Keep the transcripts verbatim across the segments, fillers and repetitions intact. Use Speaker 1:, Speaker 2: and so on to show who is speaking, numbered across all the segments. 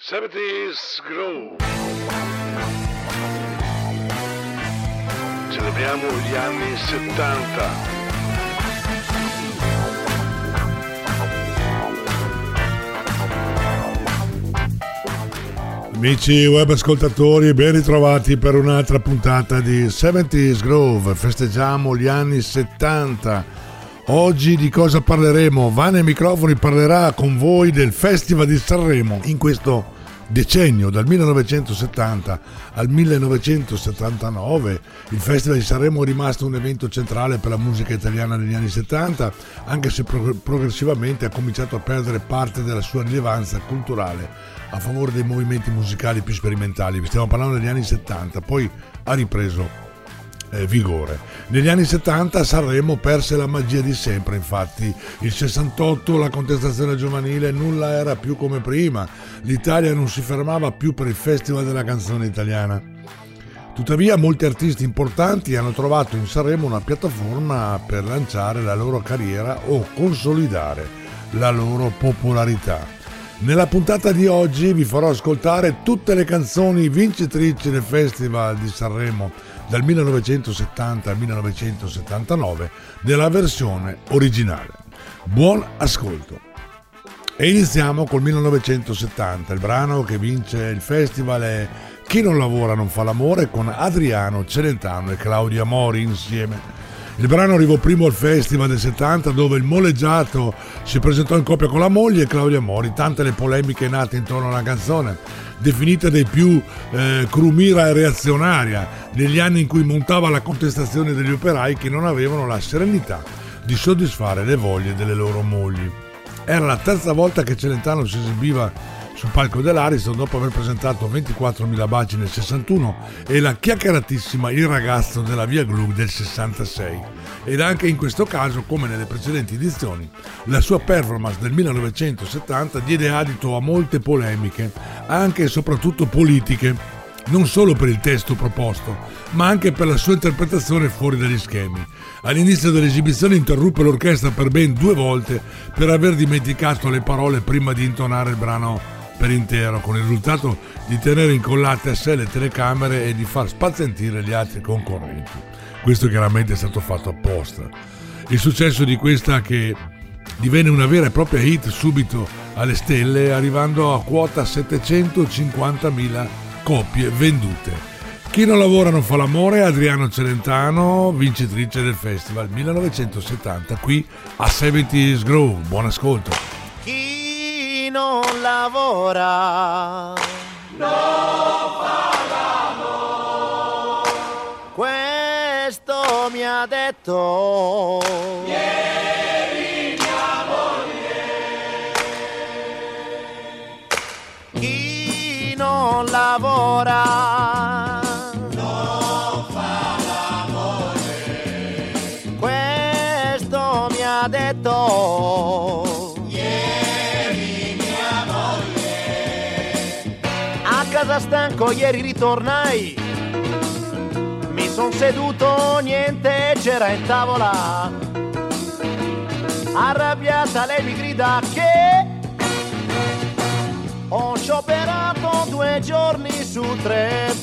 Speaker 1: seventies Groove. Celebriamo gli anni settanta.
Speaker 2: Amici web ascoltatori, ben ritrovati per un'altra puntata di seventies Groove. Festeggiamo gli anni settanta. Oggi di cosa parleremo? Vane ai microfoni parlerà con voi del Festival di Sanremo in questo decennio, dal millenovecentosettanta al millenovecentosettantanove. Il Festival di Sanremo è rimasto un evento centrale per la musica italiana negli anni settanta, anche se progressivamente ha cominciato a perdere parte della sua rilevanza culturale a favore dei movimenti musicali più sperimentali. Stiamo parlando degli anni settanta, poi ha ripreso eh, vigore. Negli anni settanta Sanremo perse la magia di sempre, infatti. Il sessantotto, la contestazione giovanile, nulla era più come prima. L'Italia non si fermava più per il Festival della canzone italiana. Tuttavia molti artisti importanti hanno trovato in Sanremo una piattaforma per lanciare la loro carriera o consolidare la loro popolarità. Nella puntata di oggi vi farò ascoltare tutte le canzoni vincitrici del Festival di Sanremo dal millenovecentosettanta al millenovecentosettantanove nella versione originale. Buon ascolto! E iniziamo col millenovecentosettanta. Il brano che vince il festival è Chi non lavora non fa l'amore, con Adriano Celentano e Claudia Mori insieme. Il brano arrivò primo al Festival del settanta, dove il moleggiato si presentò in coppia con la moglie Claudia Mori. Tante le polemiche nate intorno alla canzone, definita dei più eh, crumira e reazionaria, negli anni in cui montava la contestazione degli operai che non avevano la serenità di soddisfare le voglie delle loro mogli. Era la terza volta che Celentano si esibiva sul palco dell'Ariston dopo aver presentato ventiquattromila baci nel sessantuno e la chiacchieratissima Il ragazzo della Via Glu del sessantasei. Ed anche in questo caso, come nelle precedenti edizioni, la sua performance del millenovecentosettanta diede adito a molte polemiche, anche e soprattutto politiche, non solo per il testo proposto, ma anche per la sua interpretazione fuori dagli schemi. All'inizio dell'esibizione interruppe l'orchestra per ben due volte per aver dimenticato le parole prima di intonare il brano per intero, con il risultato di tenere incollate a sé le telecamere e di far spazientire gli altri concorrenti. Questo chiaramente è stato fatto apposta. Il successo di questa, che divenne una vera e propria hit subito alle stelle, arrivando a quota settecentocinquantamila copie vendute. Chi non lavora non fa l'amore, Adriano Celentano, vincitrice del Festival millenovecentosettanta, qui a seventies Groove. Buon ascolto.
Speaker 3: Chi non lavora non fa l'amore, questo mi ha detto ieri mia moglie. Chi non lavora non fa l'amore, questo mi ha detto casa stanco, ieri ritornai, mi son seduto, niente c'era in tavola, arrabbiata lei mi grida che ho scioperato due giorni su tre,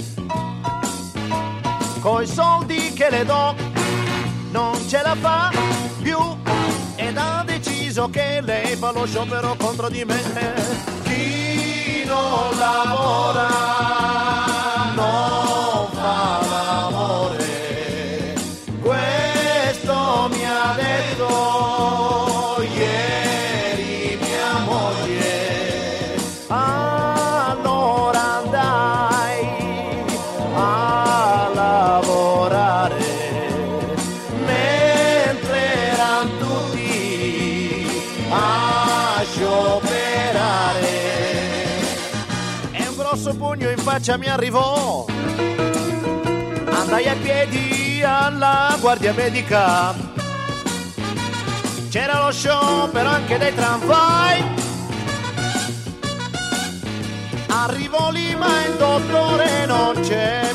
Speaker 3: coi soldi che le do non ce la fa più ed ha deciso che lei fa lo sciopero contro di me. Non lavora, non fa l'amore, questo mi ha detto ieri mia moglie. Allora andai a lavorare mentre erano tutti a scioperare. Un pugno in faccia mi arrivò, andai a piedi alla guardia medica, c'era lo sciopero anche dei tramvai, arrivo lì ma il dottore non c'è,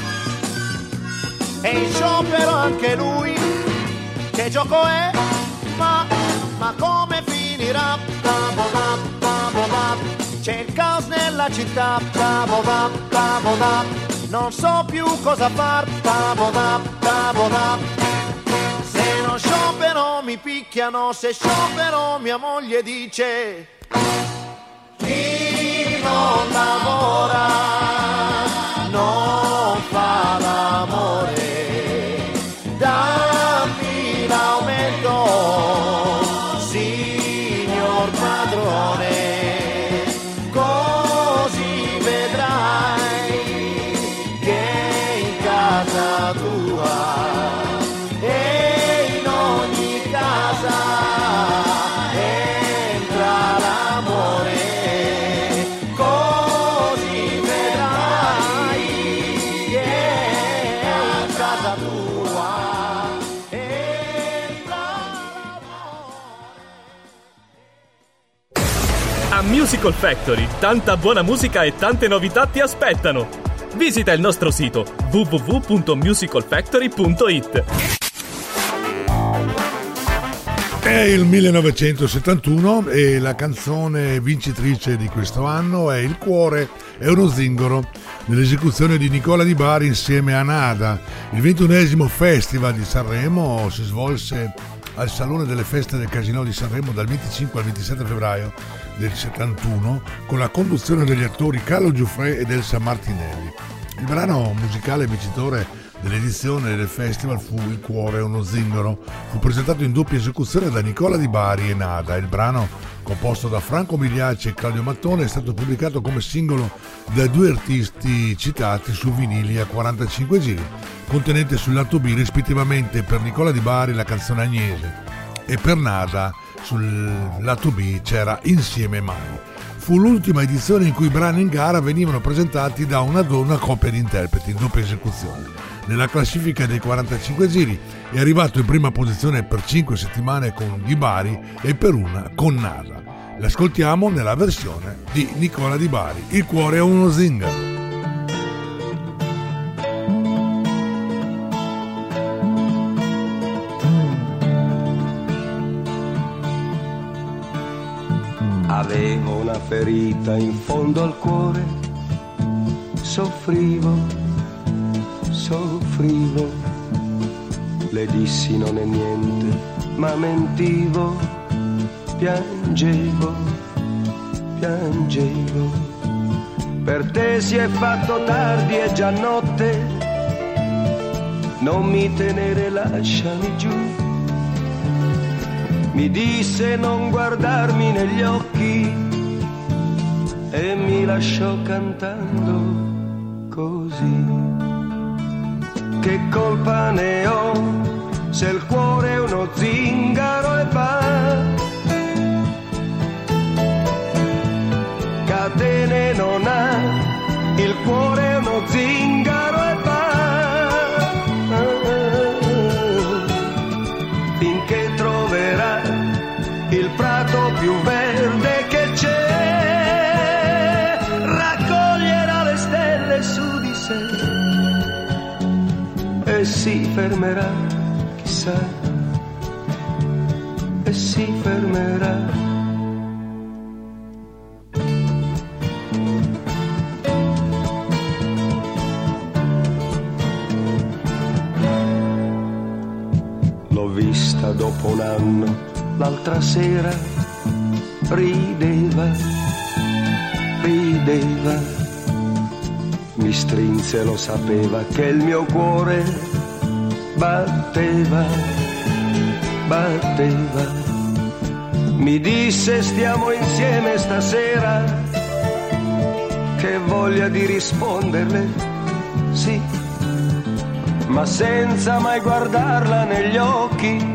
Speaker 3: e in sciopero anche lui, che gioco è? Ma, ma come finirà? c'è il caos nella città, tavoda, tavoda, non so più cosa far, tavoda, tavoda. Se non sciopero mi picchiano, se sciopero mia moglie dice: chi non lavora non fa l'amore, dammi l'aumento, signor padrone, così vedrai che in casa tua e in ogni casa entra l'amore, così vedrai che in casa tua entra l'amore.
Speaker 4: A Musical Factory tanta buona musica e tante novità ti aspettano. Visita il nostro sito w w w punto musical factory punto i t.
Speaker 2: È il millenovecentosettantuno e la canzone vincitrice di questo anno è Il cuore è uno zingaro, nell'esecuzione di Nicola Di Bari insieme a Nada. Il ventunesimo Festival di Sanremo si svolse al Salone delle Feste del Casinò di Sanremo dal venticinque al ventisette febbraio del settantuno, con la conduzione degli attori Carlo Giuffre ed Elsa Martinelli. Il brano musicale vincitore dell'edizione del festival fu Il cuore è uno zingaro. Fu presentato in doppia esecuzione da Nicola Di Bari e Nada. Il brano, composto da Franco Migliacci e Claudio Mattone, è stato pubblicato come singolo dai due artisti citati su vinili a quarantacinque giri, contenente sul lato B rispettivamente per Nicola Di Bari la canzone Agnese e per Nada sul lato B c'era Insieme mai. Fu l'ultima edizione in cui i brani in gara venivano presentati da una donna coppia di interpreti in doppia esecuzione. Nella classifica dei quarantacinque giri è arrivato in prima posizione per cinque settimane con Di Bari e per una con Nada. L'ascoltiamo nella versione di Nicola Di Bari. Il cuore è uno zingaro.
Speaker 5: Avevo una ferita in fondo al cuore, soffrivo, soffrivo, le dissi non è niente, ma mentivo, piangevo, piangevo, per te si è fatto tardi, è già notte, non mi tenere, lasciami giù. Mi disse non guardarmi negli occhi e mi lasciò cantando così. Che colpa ne ho se il cuore è uno zingaro e va, catene non ha, il cuore è uno zingaro e va, finché troverà il prato più verde che c'è, raccoglierà le stelle su di sé e si fermerà, chissà, e si fermerà. L'ho vista dopo un anno, l'altra sera, rideva, rideva, mi strinse, lo sapeva che il mio cuore batteva, batteva, mi disse stiamo insieme stasera, che voglia di risponderle, sì, ma senza mai guardarla negli occhi.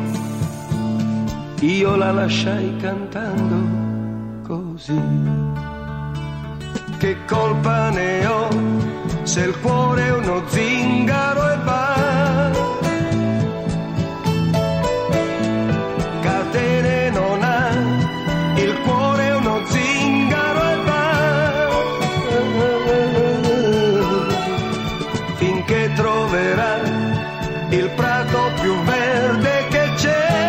Speaker 5: Io la lasciai cantando così. Che colpa ne ho se il cuore è uno zingaro e va, catene non ha, il cuore è uno zingaro e va, finché troverà il prato più verde che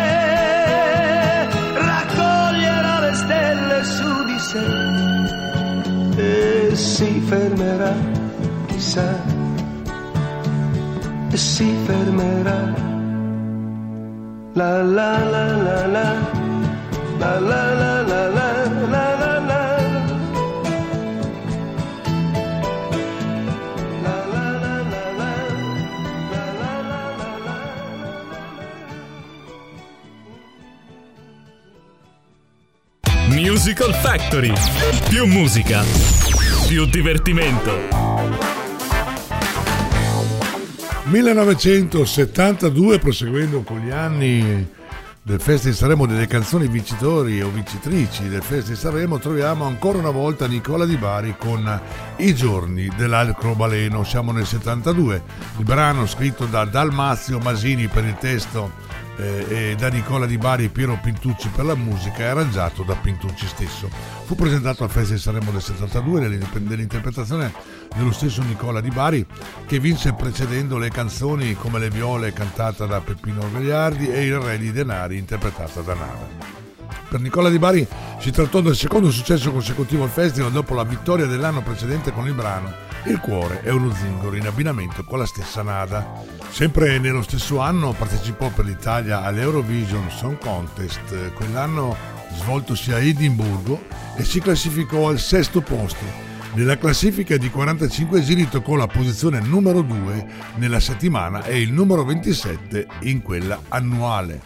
Speaker 5: c'è, raccoglierà le stelle su di sé si fermerà, chissà, e si fermerà. La la la la la, la la la la la la la la.
Speaker 4: Musical Factory. Più musica, più divertimento.
Speaker 2: millenovecentosettantadue, proseguendo con gli anni del Festival di Sanremo, delle canzoni vincitori o vincitrici del Festival di Sanremo, troviamo ancora una volta Nicola Di Bari con I giorni dell'arcobaleno. Siamo nel settantadue, il brano scritto da Dalmazio Masini per il testo e da Nicola Di Bari e Piero Pintucci per la musica, è arrangiato da Pintucci stesso. Fu presentato al Festival di Sanremo del settantadue nell'interpretazione dello stesso Nicola Di Bari, che vinse precedendo le canzoni come Le viole cantata da Peppino Gagliardi e Il re di denari interpretata da Nava. Per Nicola Di Bari si trattò del secondo successo consecutivo al festival dopo la vittoria dell'anno precedente con il brano Il cuore è uno zingaro, in abbinamento con la stessa Nada. Sempre nello stesso anno partecipò per l'Italia all'Eurovision Song Contest, quell'anno svoltosi a Edimburgo, e si classificò al sesto posto. Nella classifica di quarantacinque giri toccò la posizione numero due nella settimana e il numero ventisette in quella annuale.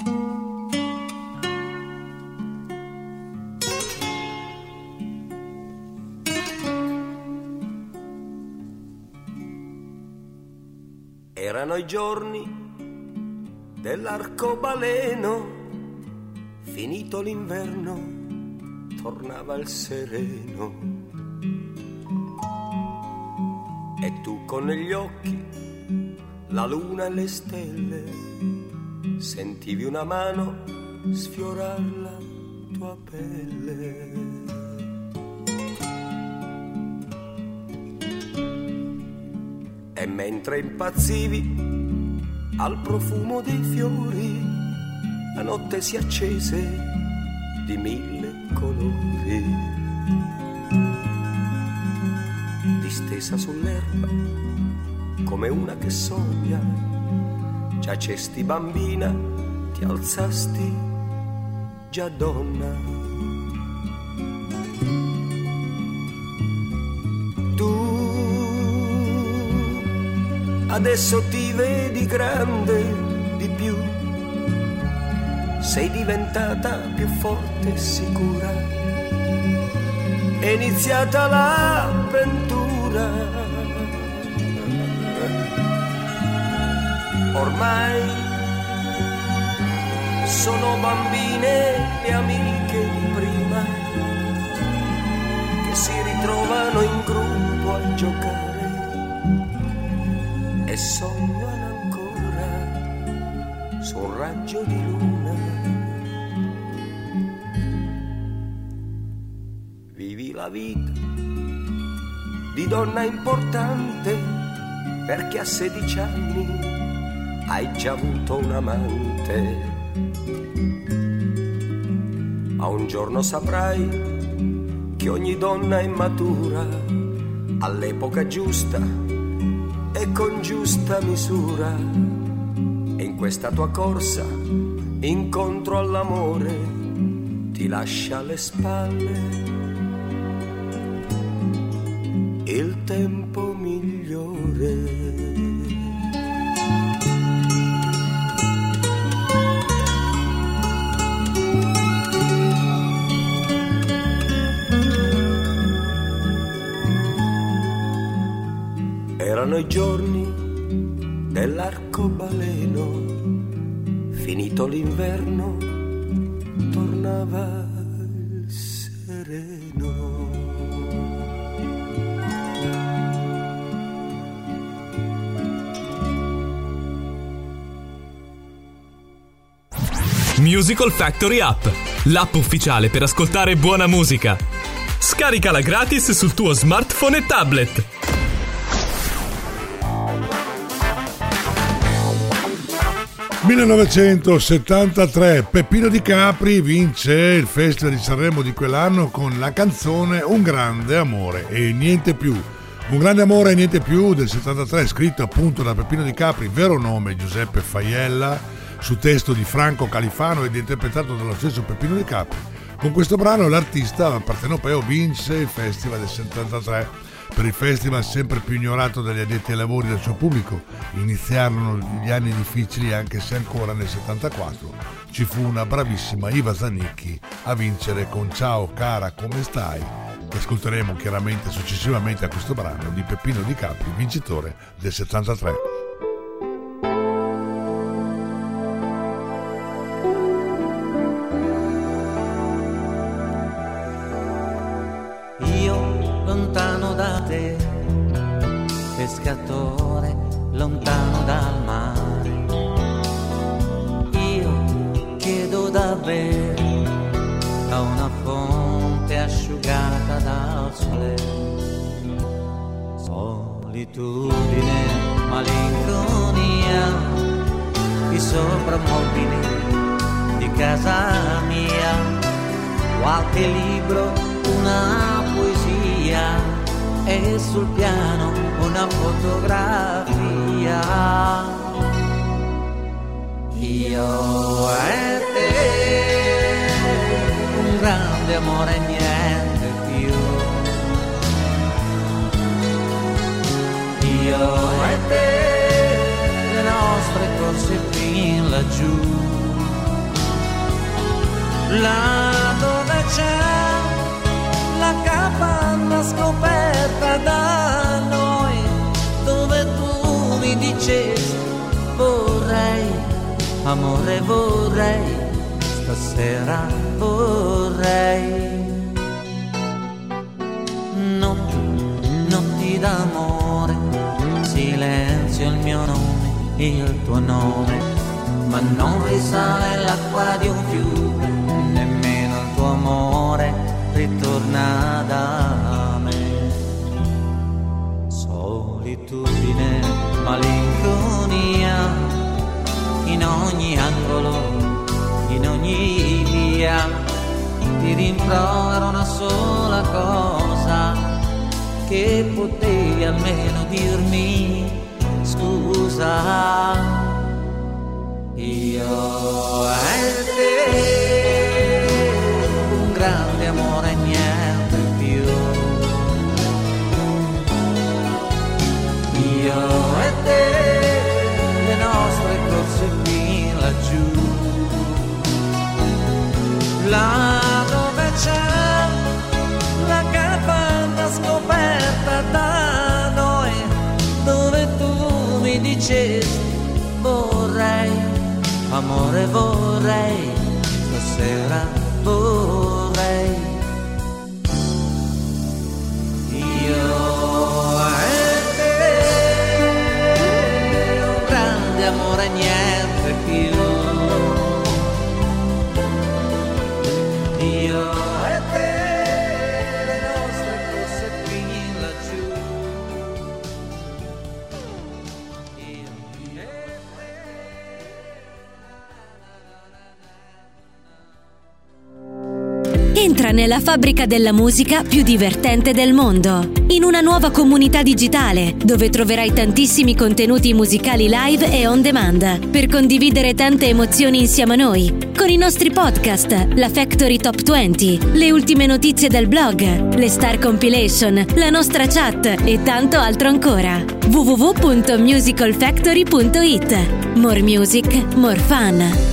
Speaker 5: Erano i giorni dell'arcobaleno, finito l'inverno, tornava il sereno. E tu con negli occhi la luna e le stelle, sentivi una mano sfiorar la tua pelle. E mentre impazzivi al profumo dei fiori, la notte si accese di mille colori. Distesa sull'erba come una che sogna, giacesti bambina, ti alzasti già donna. Adesso ti vedi grande di più, sei diventata più forte e sicura, è iniziata l'avventura. Ormai sono bambine le amiche di prima, che si ritrovano in gruppo a giocare e sognano ancora su un raggio di luna. Vivi la vita di donna importante, perché a sedici anni hai già avuto un amante. Ma un giorno saprai che ogni donna immatura, all'epoca giusta e con giusta misura, e in questa tua corsa incontro all'amore ti lascia alle spalle il tempo migliore. Erano i giorni dell'arcobaleno, finito l'inverno, tornava il sereno.
Speaker 4: Musical Factory App, l'app ufficiale per ascoltare buona musica. Scaricala gratis sul tuo smartphone e tablet.
Speaker 2: millenovecentosettantatré, Peppino Di Capri vince il Festival di Sanremo di quell'anno con la canzone Un grande amore e niente più. Un grande amore e niente più del settantatré, scritto appunto da Peppino Di Capri, vero nome Giuseppe Faiella, su testo di Franco Califano ed interpretato dallo stesso Peppino Di Capri. Con questo brano l'artista partenopeo vinse il Festival del settantatré. Per il festival sempre più ignorato dagli addetti ai lavori del suo pubblico, iniziarono gli anni difficili anche se ancora nel settantaquattro ci fu una bravissima Iva Zanicchi a vincere con Ciao cara come stai, che ascolteremo chiaramente successivamente a questo brano di Peppino Di Capri, vincitore del settantatré.
Speaker 6: Lontano da te, pescatore, lontano dal mare, io chiedo da bere a una fonte asciugata dal sole. Solitudine, malinconia, i soprammobili di casa mia, qualche libro, una poesia e sul piano una fotografia. Io e te, un grande amore e niente più. Io e te, le nostre corse fin laggiù, là dove c'è la capanna scoperta da noi, dove tu mi dicesti vorrei, amore vorrei, stasera vorrei. Notti, notti d'amore, silenzio il mio nome, il tuo nome, ma non risale l'acqua di un fiume, nemmeno il tuo amore ritorna da me. Solitudine, malinconia, in ogni angolo, in ogni via, ti rimprovero una sola cosa, che potevi almeno dirmi scusa. Io e te, un grande amore e niente più. Io e te, le nostre corse fin laggiù, là dove c'è la capanna scoperta da noi, dove tu mi dicesti vorrei, amore vorrei, stasera vorrei. Io e te, un grande amore e niente più. Io e te, le nostre corse fin laggiù. Io e te.
Speaker 7: Entra nella fabbrica della musica più divertente del mondo, in una nuova comunità digitale dove troverai tantissimi contenuti musicali live e on demand per condividere tante emozioni insieme a noi, con i nostri podcast, la Factory Top venti, le ultime notizie del blog, le Star Compilation, la nostra chat e tanto altro ancora. w w w punto musical factory punto i t. More music, more fun.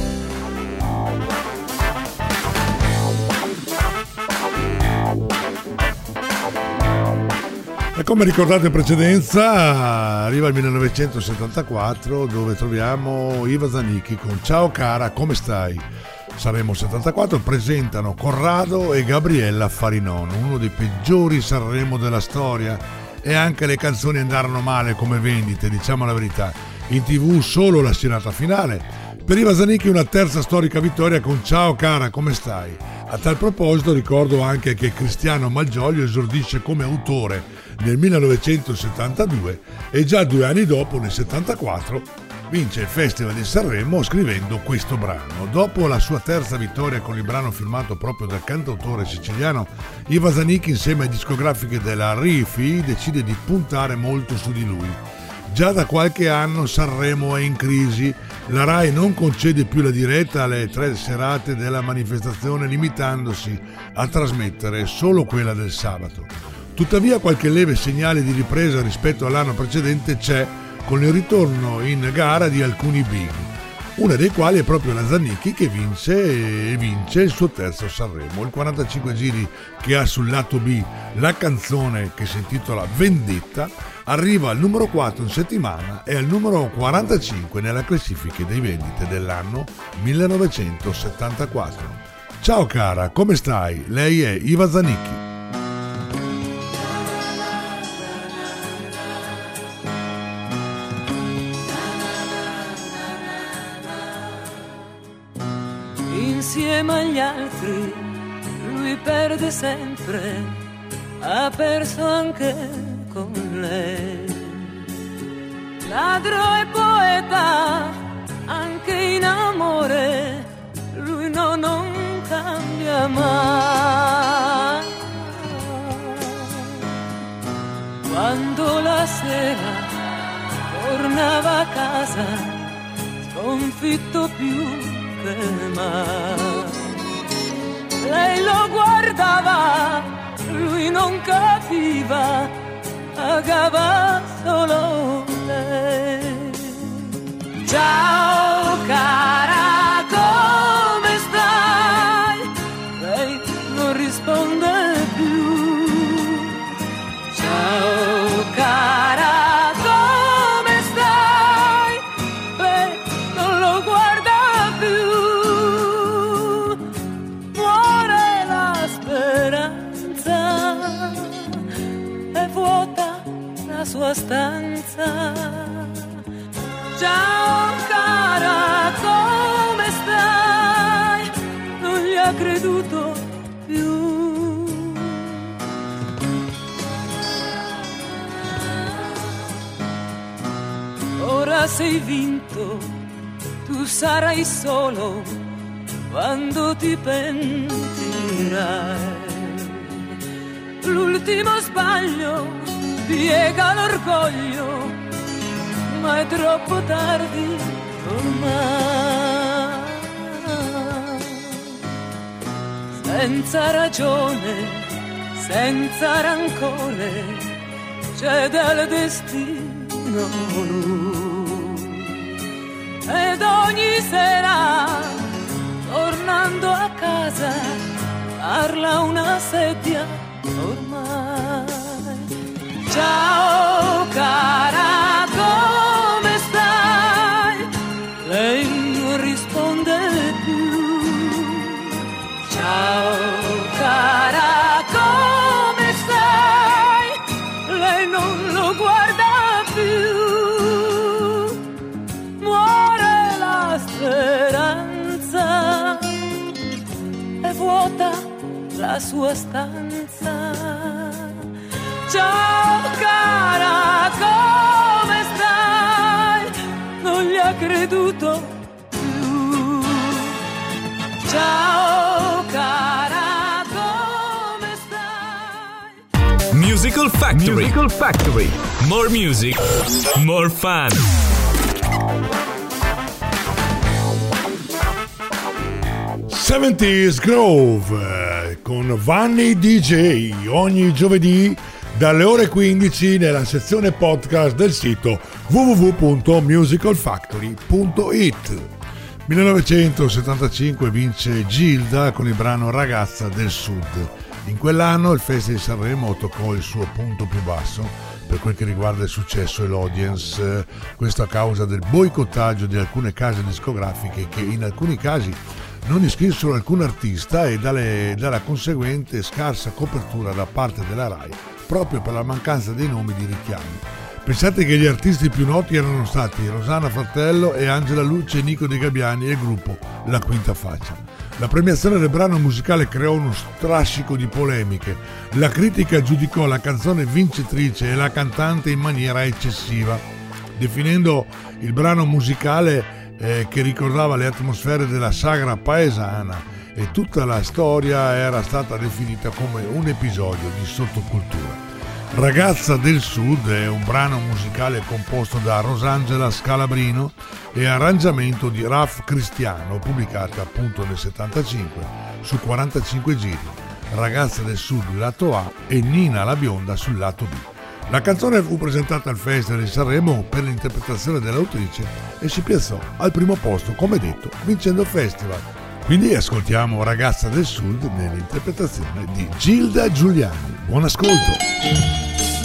Speaker 2: E come ricordato in precedenza, arriva il millenovecentosettantaquattro, dove troviamo Iva Zanicchi con Ciao cara, come stai? Sanremo settantaquattro presentano Corrado e Gabriella Farinon, uno dei peggiori Sanremo della storia, e anche le canzoni andarono male come vendite, diciamo la verità. In tv solo la serata finale. Per Iva Zanicchi una terza storica vittoria con Ciao cara, come stai? A tal proposito ricordo anche che Cristiano Malgioglio esordisce come autore nel millenovecentosettantadue e già due anni dopo, nel settantaquattro, vince il Festival di Sanremo scrivendo questo brano. Dopo la sua terza vittoria con il brano firmato proprio dal cantautore siciliano Iva Zanicchi, insieme ai discografiche della Rifi, decide di puntare molto su di lui. Già da qualche anno Sanremo è in crisi, la Rai non concede più la diretta alle tre serate della manifestazione, limitandosi a trasmettere solo quella del sabato. Tuttavia qualche leve segnale di ripresa rispetto all'anno precedente c'è, con il ritorno in gara di alcuni big, una dei quali è proprio la Zanicchi, che vince e vince il suo terzo Sanremo. Il quarantacinque giri che ha sul lato B la canzone che si intitola Vendetta arriva al numero quattro in settimana e al numero quarantacinque nella classifica dei vendite dell'anno millenovecentosettantaquattro. Ciao cara, come stai? Lei è Iva Zanicchi.
Speaker 8: Insieme agli altri lui perde sempre, ha perso anche con lei. Ladro e poeta, anche in amore, lui no, non cambia mai. Quando la sera tornava a casa, sconfitto più mai. Lei lo guardava, lui non capiva, pagava solo lei. Ciao cara, come stai? Lei non risponde più. Ciao cara, come stai? Lei non lo guarda più. Muore la speranza, è vuota la sua stanza. Ciao cara, come stai? Non gli ha creduto più. Ora sei vinto, tu sarai solo quando ti pentirai. L'ultimo sbaglio piega l'orgoglio, ma è troppo tardi ormai. Senza ragione, senza rancore, cede al destino lui. Ed ogni sera, tornando a casa, parla una sedia ormai. Ciao cara, come stai? Lei non risponde più. Ciao cara, come stai? Lei non lo guarda più. Muore la speranza, è vuota la sua stanza. Ciao cara, come stai? Non gli ha creduto più. Ciao cara, come stai?
Speaker 4: Musical Factory. Musical Factory. More music, more fun.
Speaker 2: seventies Grove con Vanni D J ogni giovedì dalle ore quindici nella sezione podcast del sito w w w punto musical factory punto it. millenovecentosettantacinque vince Gilda con il brano Ragazza del Sud. In quell'anno il Festival di Sanremo toccò il suo punto più basso per quel che riguarda il successo e l'audience, questo a causa del boicottaggio di alcune case discografiche che in alcuni casi non iscrissero alcun artista e dalle, dalla conseguente scarsa copertura da parte della Rai proprio per la mancanza dei nomi di richiamo. Pensate che gli artisti più noti erano stati Rosanna Fratello e Angela Luce e Nico De Gabbiani e il gruppo La Quinta Faccia. La premiazione del brano musicale creò uno strascico di polemiche. La critica giudicò la canzone vincitrice e la cantante in maniera eccessiva. definendo il brano musicale eh, che ricordava le atmosfere della sagra paesana, e tutta la storia era stata definita come un episodio di sottocultura. Ragazza del Sud è un brano musicale composto da Rosangela Scalabrino e arrangiamento di Raf Cristiano, pubblicata appunto nel settantacinque su quarantacinque giri. Ragazza del Sud lato A e Nina la Bionda sul lato B. La canzone fu presentata al Festival di Sanremo per l'interpretazione dell'autrice e si piazzò al primo posto, come detto, vincendo il festival. Quindi ascoltiamo Ragazza del Sud nell'interpretazione di Gilda Giuliani. Buon ascolto!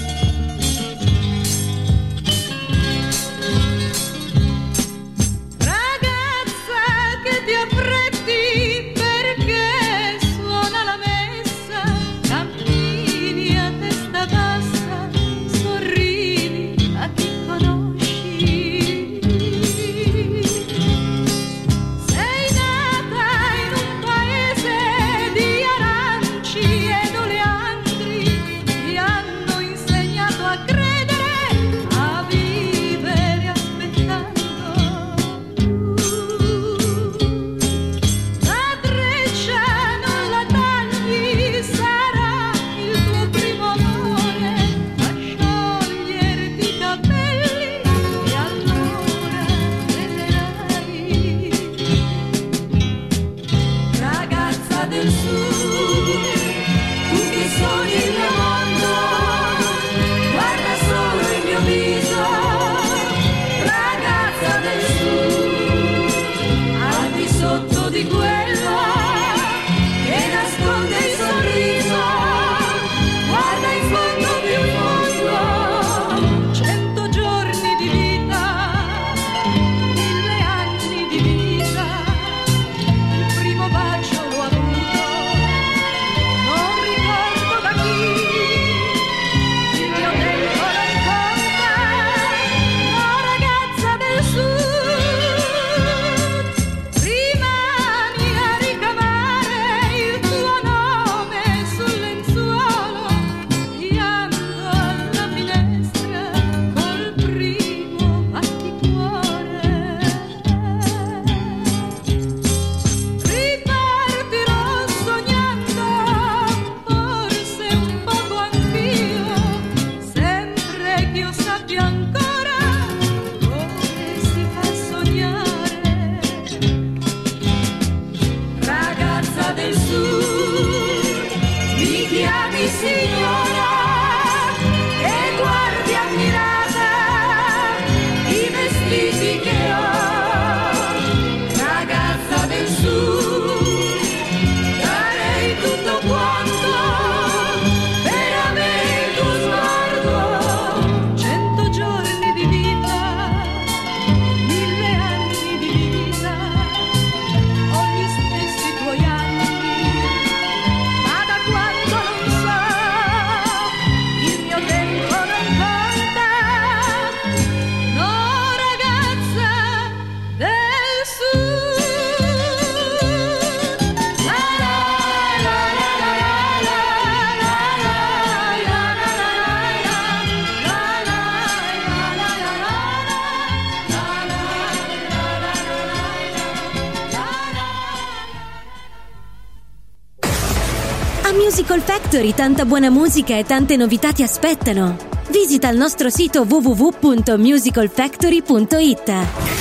Speaker 7: Musical Factory, tanta buona musica e tante novità ti aspettano. Visita il nostro sito w w w punto musical factory punto i t.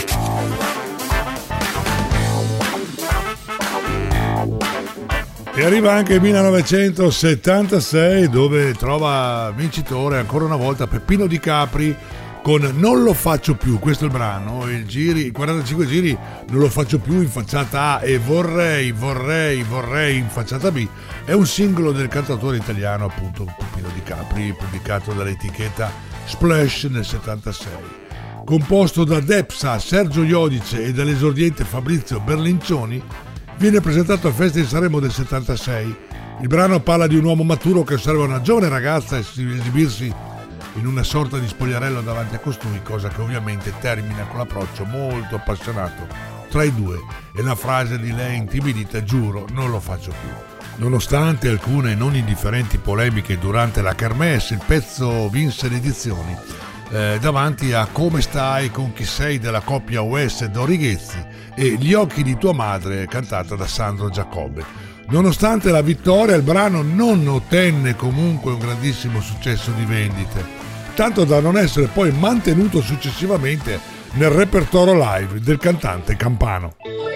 Speaker 2: E arriva anche il millenovecentosettantasei, dove trova vincitore ancora una volta Peppino Di Capri con Non lo faccio più. Questo è il brano, il giri, i quarantacinque giri Non lo faccio più in facciata A e Vorrei, vorrei, vorrei in facciata B. È un singolo del cantautore italiano, appunto, Peppino Di Capri, pubblicato dall'etichetta Splash nel settantasei. Composto da Depsa, Sergio Iodice e dall'esordiente Fabrizio Berlincioni, viene presentato al Festival di Sanremo del settantasei. Il brano parla di un uomo maturo che osserva una giovane ragazza esibirsi in una sorta di spogliarello davanti a costui, cosa che ovviamente termina con l'approccio molto appassionato tra i due e la frase di lei intimidita: giuro, non lo faccio più. Nonostante alcune non indifferenti polemiche durante la kermesse, il pezzo vinse le edizioni eh, davanti a Come stai con chi sei della coppia West e Dorighezzi e Gli occhi di tua madre cantata da Sandro Giacobbe. Nonostante la vittoria, il brano non ottenne comunque un grandissimo successo di vendite, tanto da non essere poi mantenuto successivamente nel repertorio live del cantante campano.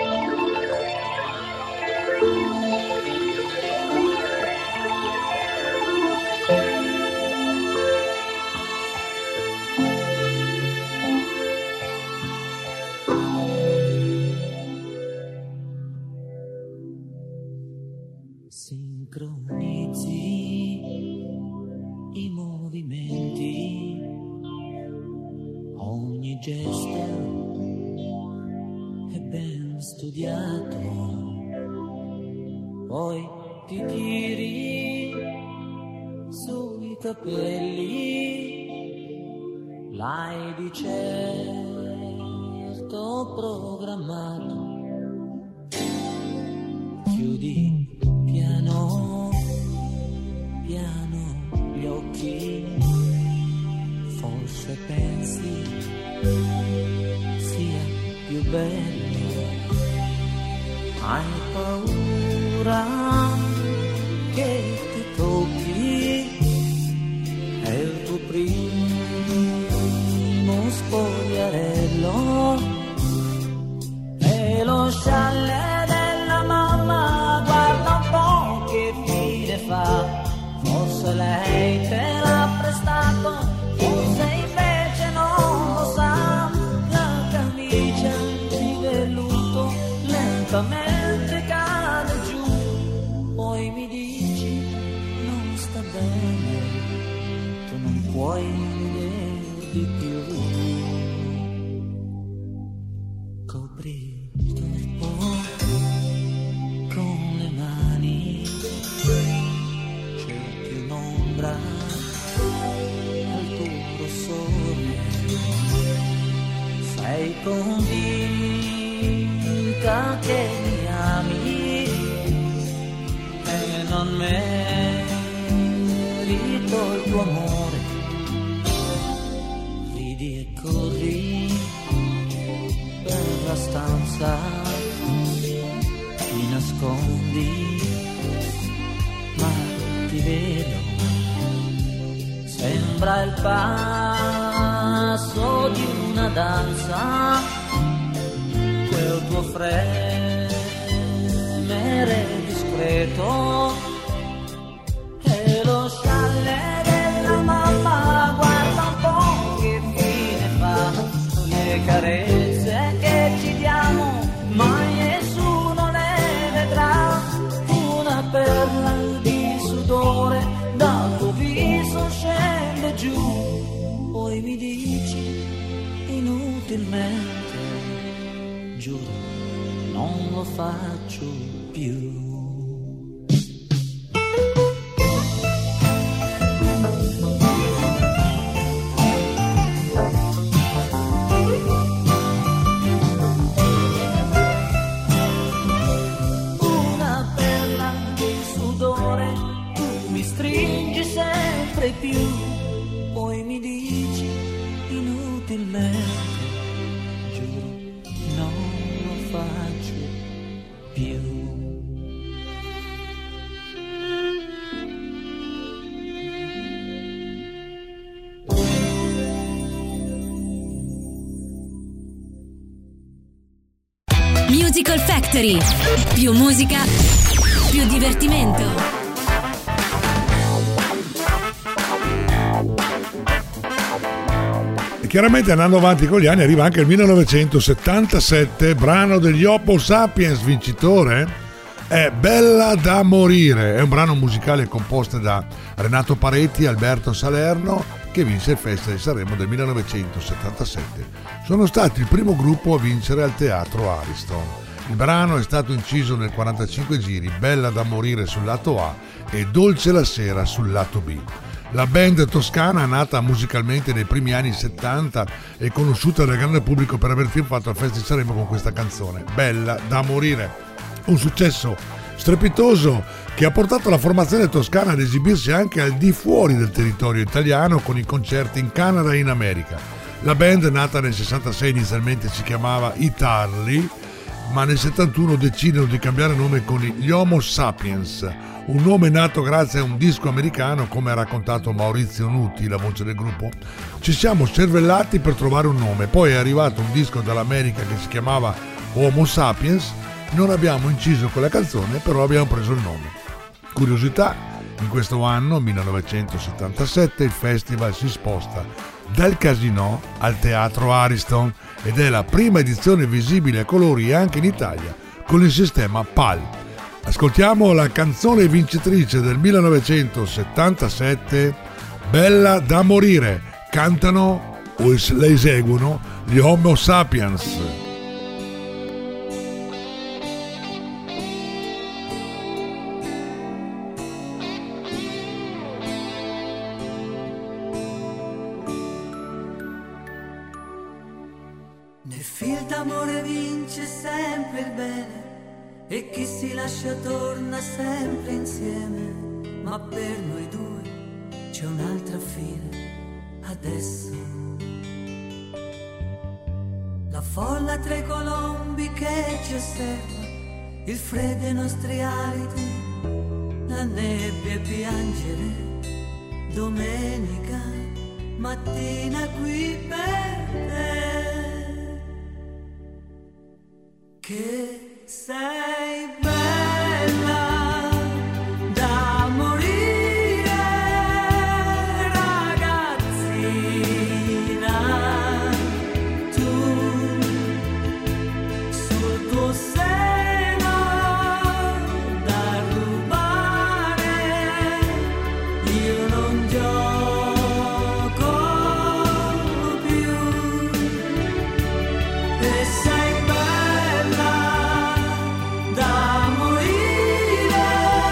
Speaker 6: Poi ti tiri sui capelli, l'hai di certo programmato. Chiudi piano, piano gli occhi, forse pensi sia più bello. Hai paura che ti tocchi, è il tuo primo spogliarello, e lo scialle della mamma guarda un po' che fine fa, forse lei te l'ha prestato, forse invece non lo sa, la camicia di velluto lentamente cade giù, poi mi dici non sta bene, tu non puoi vedere di più. Copri un po' con le mani, cerchi un'ombra al tuo rossore, sei convinta che mi ami e non merito il tuo amore, ridi e corri per la stanza, ti nascondi ma ti vedo, sembra il passo di una danza, quel tuo fremere discreto, e lo scialle della mamma guarda un po' che fine fa, le carezze che ci diamo mai nessuno le vedrà, una perla di sudore dal tuo viso scende giù, poi mi dici inutilmente, giuro non lo faccio più. Una perla di sudore, tu mi stringi sempre più, poi mi dici inutilmente, non lo faccio più.
Speaker 7: Musical Factory. Più musica, più divertimento.
Speaker 2: Chiaramente andando avanti con gli anni arriva anche il millenovecentosettantasette, brano degli Homo Sapiens, vincitore è Bella da morire, è un brano musicale composto da Renato Paretti e Alberto Salerno, che vinse il Festival di Sanremo del millenovecentosettantasette. Sono stati il primo gruppo a vincere al Teatro Ariston. Il brano è stato inciso nel quarantacinque giri, Bella da morire sul lato A e Dolce la sera sul lato B. La band toscana, nata musicalmente nei primi anni settanta, è conosciuta dal grande pubblico per aver trionfato al Festival di Sanremo con questa canzone, Bella da morire. Un successo strepitoso che ha portato la formazione toscana ad esibirsi anche al di fuori del territorio italiano con i concerti in Canada e in America. La band, nata nel sessantasei, inizialmente si chiamava I Tarli, ma nel settantuno decidono di cambiare nome con gli Homo Sapiens, un nome nato grazie a un disco americano, come ha raccontato Maurizio Nuti, la voce del gruppo. Ci siamo cervellati per trovare un nome, poi è arrivato un disco dall'America che si chiamava Homo Sapiens, non abbiamo inciso quella canzone, però abbiamo preso il nome. Curiosità, in questo anno, millenovecentosettantasette, il festival si sposta dal Casino al Teatro Ariston ed è la prima edizione visibile a colori anche in Italia con il sistema P A L. Ascoltiamo la canzone vincitrice del millenovecentosettantasette, Bella da morire. Cantano o la eseguono gli Homo Sapiens.
Speaker 9: Nel film d'amore vince sempre il bene e chi si lascia torna sempre insieme, ma per noi due c'è un'altra fine adesso. La folla tra i colombi che ci osserva, il freddo ai nostri aliti, la nebbia e piangere, domenica mattina qui per te, che sei bella da morire, ragazzina, tu sul tuo seno da rubare, io non gioco più, e sei bella da morire,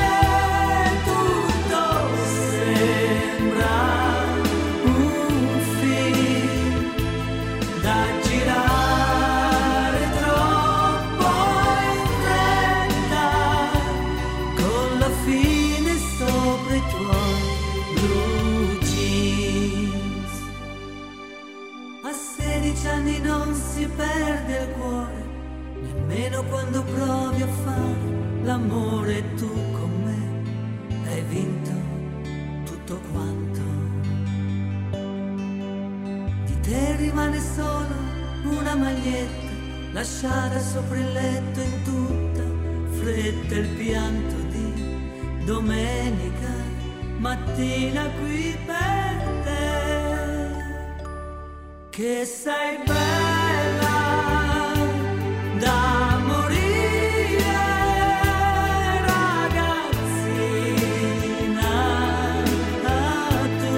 Speaker 9: tutto sembra un film da girare troppo in fretta, con la fine sopra i tuoi blue jeans. A sedici anni non si perde il cuore, nemmeno quando provi a fare l'amore, e tu con me hai vinto tutto quanto. Di te rimane solo una maglietta lasciata sopra il letto, in tutta fretta il pianto di domenica mattina qui per te, che sei bella da morire, ragazzina, tu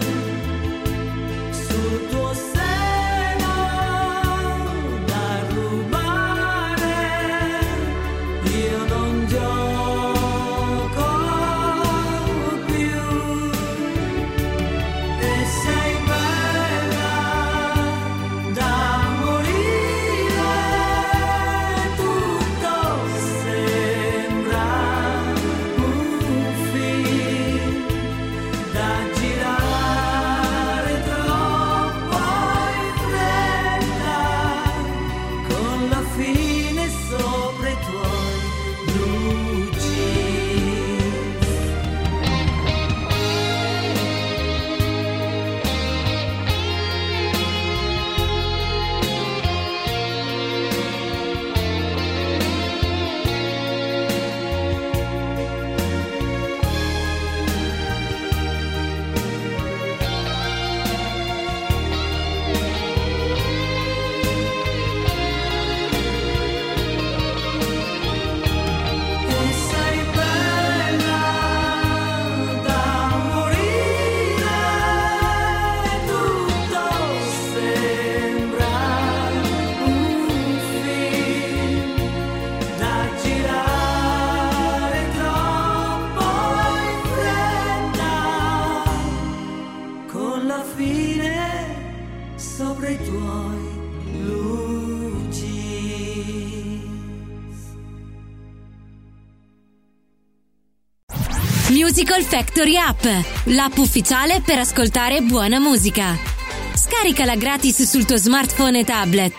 Speaker 9: sul tuo seno da rubare, io non gioco più, e sei bella da morire, tutto sembra un film da girare troppo in fretta, con la fine sopra i tuoi blue jeans. E sei bella da morire, tutto sembra un film da girare troppo in fretta, con la fine sopra i tuoi blue jeans.
Speaker 7: Musical Factory App, l'app ufficiale per ascoltare buona musica. Scaricala gratis sul tuo smartphone e tablet.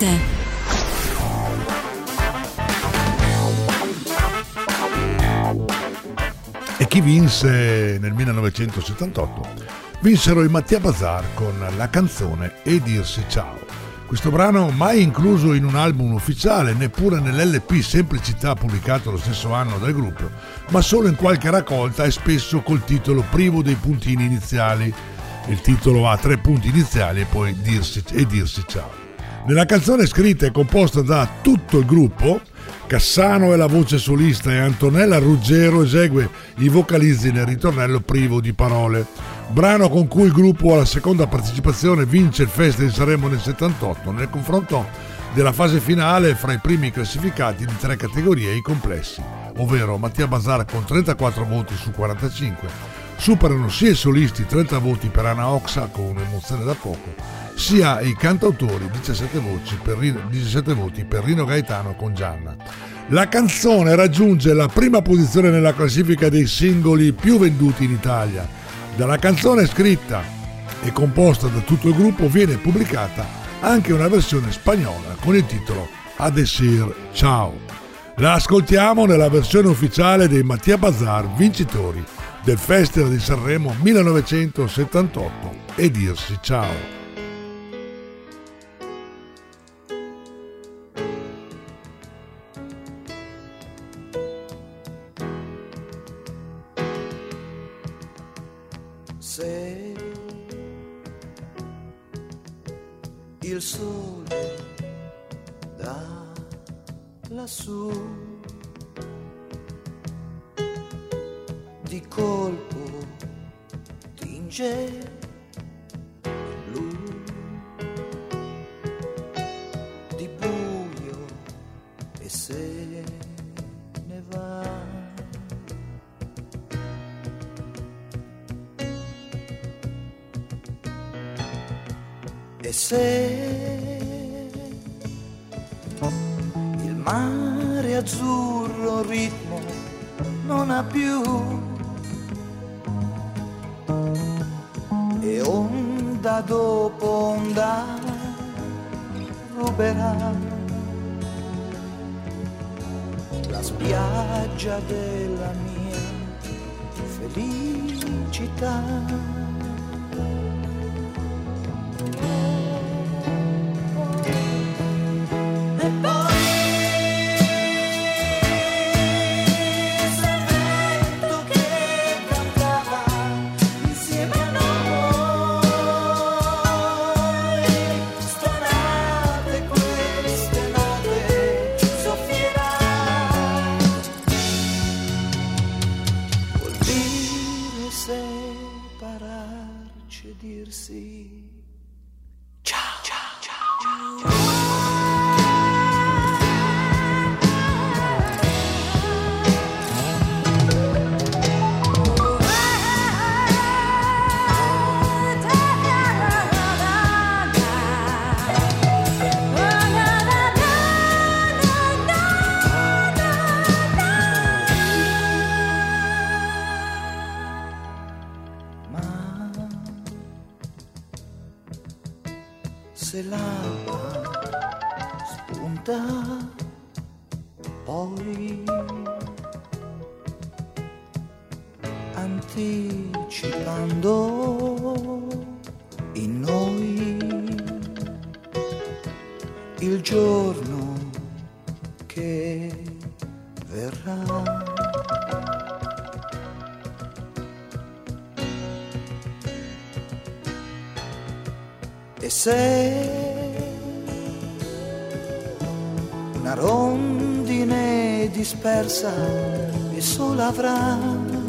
Speaker 2: E chi vinse nel millenovecentosettantotto? Vinsero i Mattia Bazar con la canzone E dirsi ciao. Questo brano mai incluso in un album ufficiale, neppure nell'L P Semplicità pubblicato lo stesso anno dal gruppo, ma solo in qualche raccolta e spesso col titolo privo dei puntini iniziali. Il titolo ha tre punti iniziali e poi dirsi, e dirsi ciao. Nella canzone scritta e composta da tutto il gruppo, Cassano è la voce solista e Antonella Ruggero esegue i vocalizzi nel ritornello privo di parole. Brano con cui il gruppo alla seconda partecipazione vince il Festival di Sanremo nel settantotto nel confronto della fase finale fra i primi classificati di tre categorie e i complessi, ovvero Mattia Bazar con trentaquattro voti su quarantacinque. Superano sia i solisti trenta voti per Anna Oxa con un'emozione da poco, sia i cantautori diciassette, voci per Rino, diciassette voti per Rino Gaetano con Gianna. La canzone raggiunge la prima posizione nella classifica dei singoli più venduti in Italia. Dalla canzone scritta e composta da tutto il gruppo viene pubblicata anche una versione spagnola con il titolo A decir ciao. La ascoltiamo nella versione ufficiale dei Mattia Bazar, vincitori del Festival di Sanremo millenovecentosettantotto, E dirsi ciao.
Speaker 5: Se il sole da lassù di colpo tinge blu di buio e se ne va. E se il mare azzurro ritmo non ha più e onda dopo onda ruberà la spiaggia della mia felicità. Se l'alba spunta poi anticipando in noi il giorno che verrà. E se una rondine dispersa e sola avrà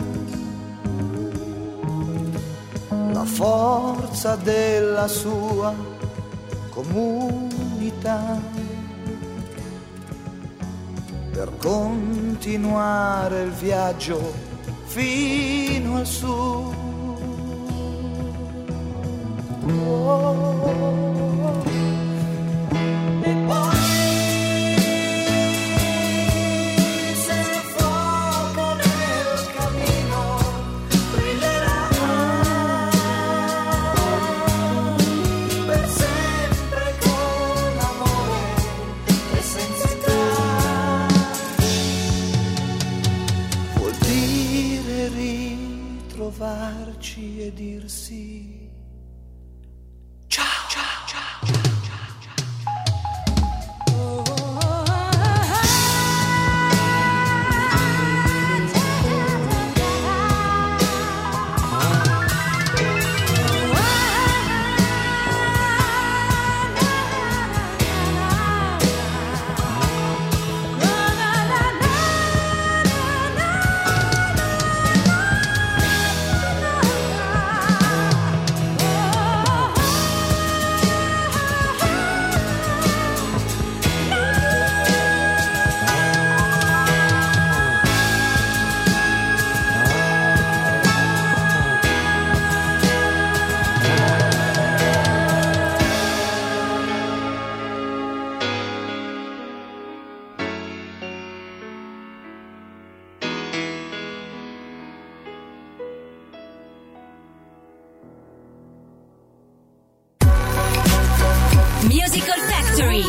Speaker 5: la forza della sua comunità per continuare il viaggio fino al sud. Oh, e poi se il fuoco nel cammino
Speaker 7: Musical Factory.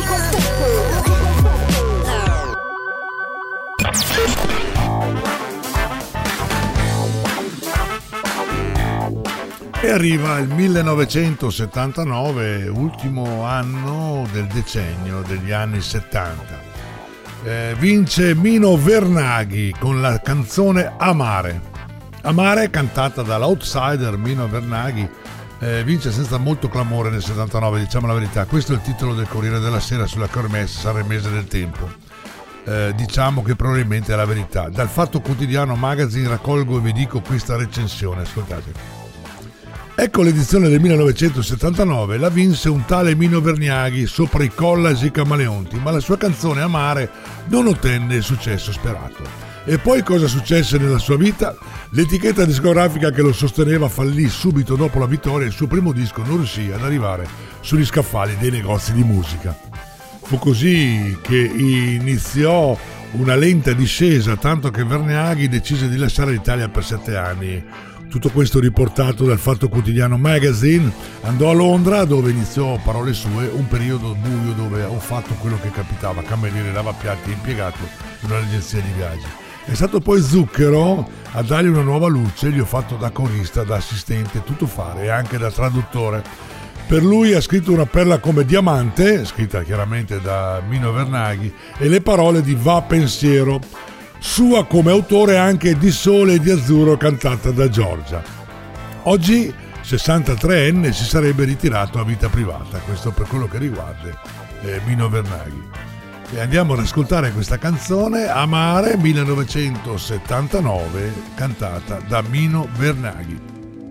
Speaker 2: E arriva il millenovecentosettantanove, ultimo anno del decennio degli anni settanta. Eh, vince Mino Vernaghi con la canzone Amare. Amare, cantata dall'outsider Mino Vernaghi, eh, vince senza molto clamore nel settantanove, diciamo la verità. Questo è il titolo del Corriere della Sera sulla kermesse sanremese del tempo. Eh, diciamo che probabilmente è la verità. Dal Fatto Quotidiano Magazine raccolgo e vi dico questa recensione, ascoltate. Ecco l'edizione del millenovecentosettantanove, la vinse un tale Mino Vernaghi sopra i Collage e i Camaleonti, ma la sua canzone Amare non ottenne il successo sperato. E poi cosa successe nella sua vita? L'etichetta discografica che lo sosteneva fallì subito dopo la vittoria e il suo primo disco non riuscì ad arrivare sugli scaffali dei negozi di musica. Fu così che iniziò una lenta discesa, tanto che Vernaghi decise di lasciare l'Italia per sette anni. Tutto questo riportato dal Fatto Quotidiano Magazine. Andò a Londra, dove iniziò, parole sue, un periodo buio dove ho fatto quello che capitava, cameriere, lavapiatti, impiegato in un'agenzia di viaggi. È stato poi Zucchero a dargli una nuova luce, gli ho fatto da corista, da assistente, tutto fare e anche da traduttore. Per lui ha scritto una perla come Diamante, scritta chiaramente da Mino Vernaghi, e le parole di Va Pensiero, sua come autore anche di Sole e di Azzurro, cantata da Giorgia. Oggi sessantatreenne, si sarebbe ritirato a vita privata, questo per quello che riguarda eh, Mino Vernaghi. E andiamo ad ascoltare questa canzone Amare millenovecentosettantanove, cantata da Mino Vernaghi.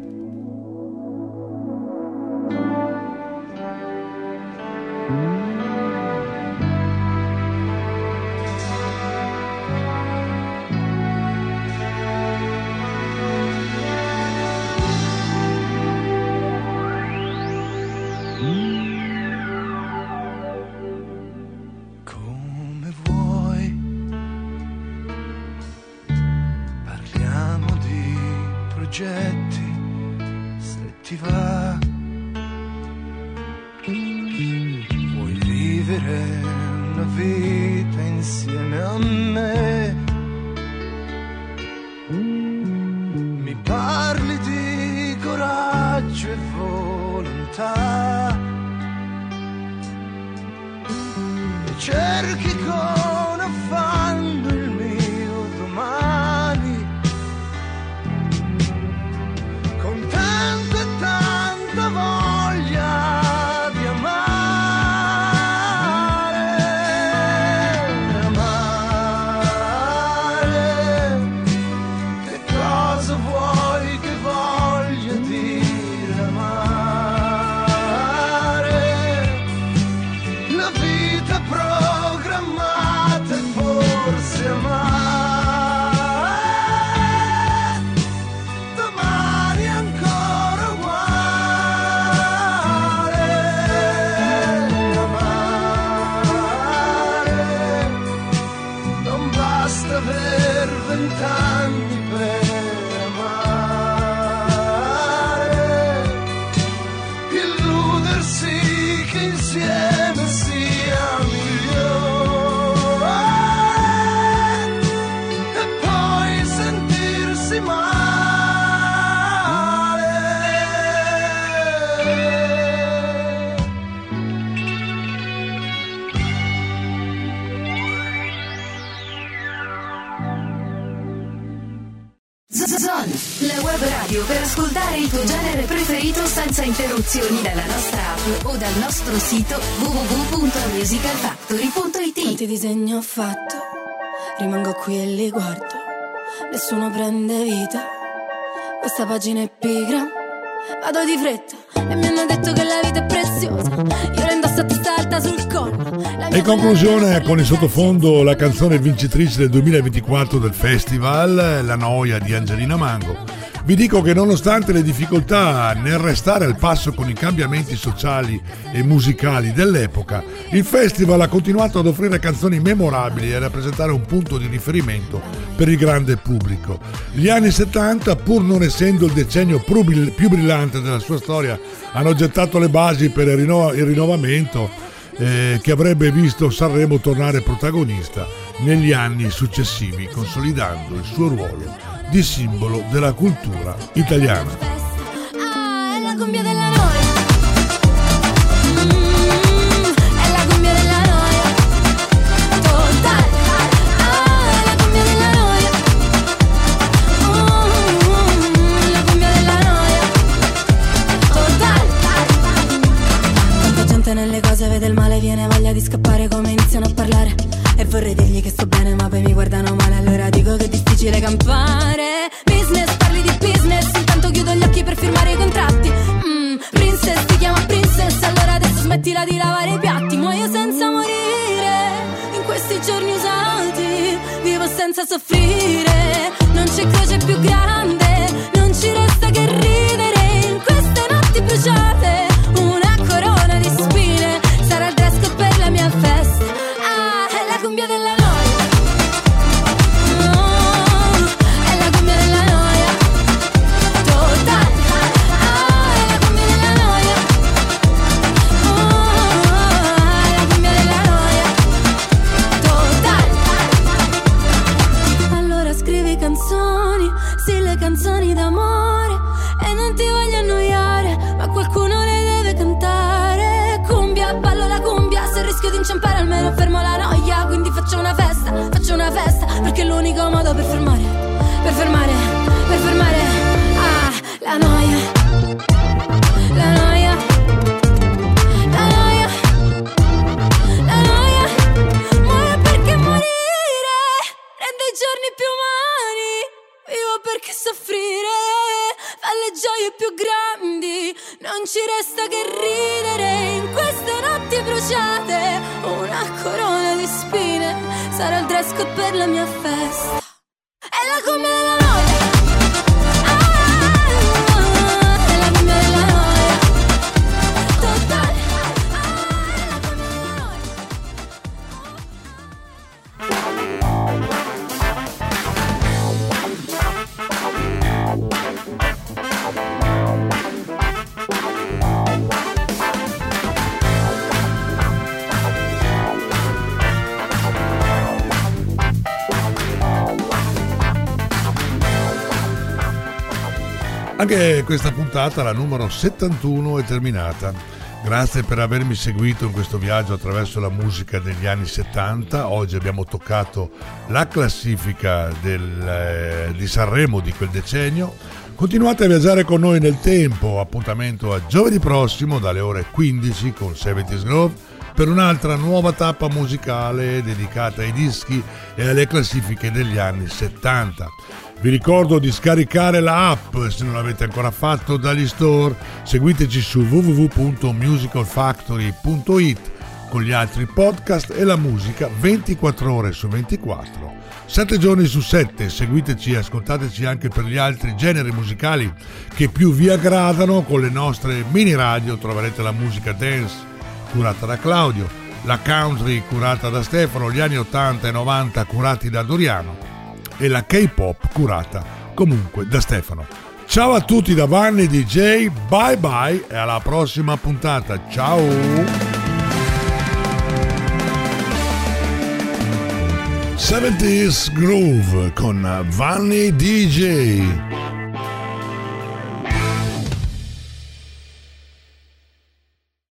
Speaker 5: Se ti va, vuoi vivere una vita insieme a me, mi parli di coraggio e volontà e cerchi con affanno il mio domani, con tanta e tanta voglia di amare, amare. Che cosa vuoi che voglia dire amare? La vita programmata e forse amare. Per vent'anni per amare, illudersi che insieme sia migliore e poi sentirsi male.
Speaker 7: La web radio per ascoltare il tuo genere preferito senza interruzioni dalla nostra app o dal nostro sito w w w punto musical factory punto i t.
Speaker 10: Quanti disegni ho fatto, rimango qui e li guardo, nessuno prende vita, questa pagina è pigra, vado di fretta e mi hanno detto che la vita è preziosa, io la indosso a testa alta sul collo.
Speaker 2: E in conclusione, con in sottofondo la canzone vincitrice del duemilaventiquattro del festival, La noia di Angelina Mango. Vi dico che nonostante le difficoltà nel restare al passo con i cambiamenti sociali e musicali dell'epoca, il festival ha continuato ad offrire canzoni memorabili e a rappresentare un punto di riferimento per il grande pubblico. Gli anni settanta, pur non essendo il decennio più brillante della sua storia, hanno gettato le basi per il, rinno- il rinnovamento eh, che avrebbe visto Sanremo tornare protagonista negli anni successivi, consolidando il suo ruolo di simbolo della cultura italiana.
Speaker 10: Ah, è la cumbia della noia. Mm, è la cumbia della noia. Total. Ah, è la cumbia della noia. Mm, la cumbia della noia. Total. Tanta gente nelle cose vede il male, viene voglia di scappare come iniziano a parlare. E vorrei dirgli che sto bene ma poi mi guardano male, allora dico che è difficile campare. Business, parli di business, intanto chiudo gli occhi per firmare i contratti. mm, Princess, ti chiama princess, allora adesso smettila di lavare i piatti. Muoio senza morire, in questi giorni usati, vivo senza soffrire. Non c'è croce più grande, non ci resta che ridere. In queste notti bruciate, una corona di spine, sarà il dress code per la mia festa. La cumbia della noia. Oh, è la cumbia della noia. Total. Ah, è la cumbia della noia. Oh, è la cumbia della noia. Total. Allora scrivi canzoni, sì, le canzoni d'amore, e non ti voglio annoiare, ma qualcuno le deve cantare. Cumbia, ballo la cumbia, se rischio di inciampare almeno fermo la noia. Quindi faccio una festa, faccio una festa, perché è l'unico modo per fermare, per fermare, per fermare, ah, la noia, la noia, la noia, la noia. Muore perché morire rende i giorni più umani, vivo perché soffrire fa le gioie più grandi. Non ci resta che ridere, in queste notti bruciate, una corona di spine, sarà il dress code per la mia festa. È la cumbia della noia. Ah, è la cumbia della noia. Total. Ah, è la cumbia della noia.
Speaker 2: Anche questa puntata, la numero settantuno, è terminata. Grazie per avermi seguito in questo viaggio attraverso la musica degli anni settanta. Oggi abbiamo toccato la classifica del, eh, di Sanremo di quel decennio. Continuate a viaggiare con noi nel tempo. Appuntamento a giovedì prossimo dalle ore quindici con seventies Groove per un'altra nuova tappa musicale dedicata ai dischi e alle classifiche degli anni settanta. Vi ricordo di scaricare la app se non l'avete ancora fatto dagli store. Seguiteci su w w w punto musical factory punto it con gli altri podcast e la musica ventiquattro ore su ventiquattro, sette giorni su sette. Seguiteci e ascoltateci anche per gli altri generi musicali che più vi aggradano. Con le nostre mini radio troverete la musica dance curata da Claudio, la country curata da Stefano, gli anni ottanta e novanta curati da Doriano e la K-pop curata comunque da Stefano. Ciao a tutti da Vanni D J, bye bye e alla prossima puntata. Ciao! seventies Groove con Vanni D J.